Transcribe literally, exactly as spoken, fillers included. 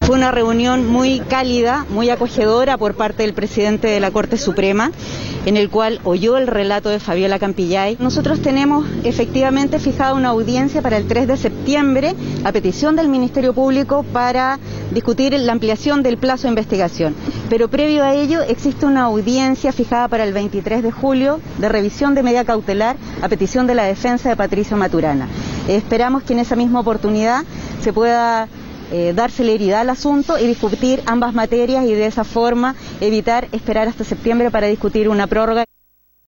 Fue una reunión muy cálida, muy acogedora por parte del presidente de la Corte Suprema, en el cual oyó el relato de Fabiola Campillay. Nosotros tenemos efectivamente fijada una audiencia para el tres de septiembre, a petición del Ministerio Público, para discutir la ampliación del plazo de investigación. Pero previo a ello existe una audiencia fijada para el veintitrés de julio de revisión de medida cautelar a petición de la defensa de Patricio Maturana. Esperamos que en esa misma oportunidad se pueda Eh, dar celeridad al asunto y discutir ambas materias y de esa forma evitar esperar hasta septiembre para discutir una prórroga.